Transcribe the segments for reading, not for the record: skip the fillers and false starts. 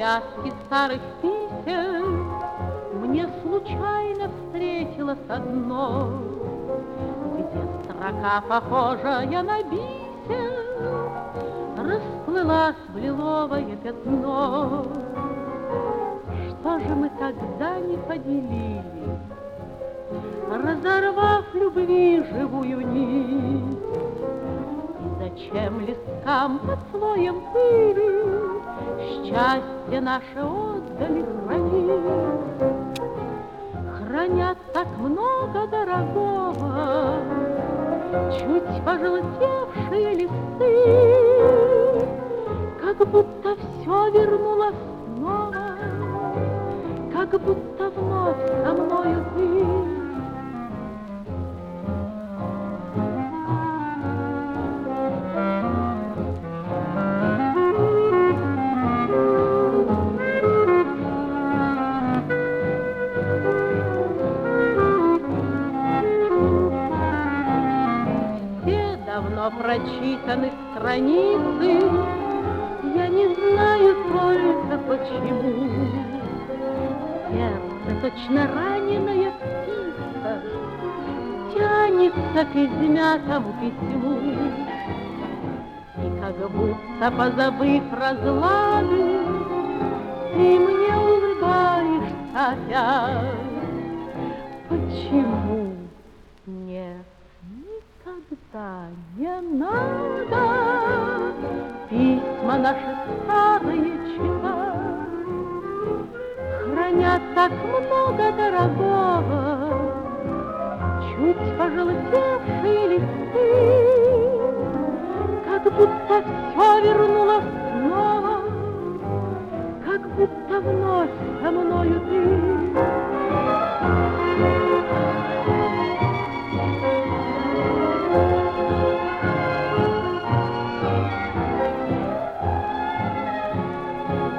связке старых писем мне случайно встретилось одно, где строка, похожая на бисер, расплылась в лиловое пятно. Что же мы тогда не поделили, разорвав любви живую нить? И зачем листкам под слоем пыли счастье наше отдали хранить? Хранят так много дорогого чуть пожелтевшие листы, как будто все вернулось снова, как будто вновь со мною ты. Давно прочитаны страницы, я не знаю только почему. Сердце, точно раненая птица, тянется к измятому письму. И как будто позабыв разлады, ты мне улыбаешься опять. Почему? Нет, никогда не надо письма наши старые читать. Хранят так много дорогого чуть пожелтевшие листы, как будто все вернулось снова, как будто вновь со мною ты.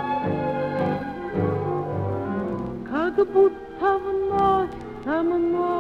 Как будто вновь со мной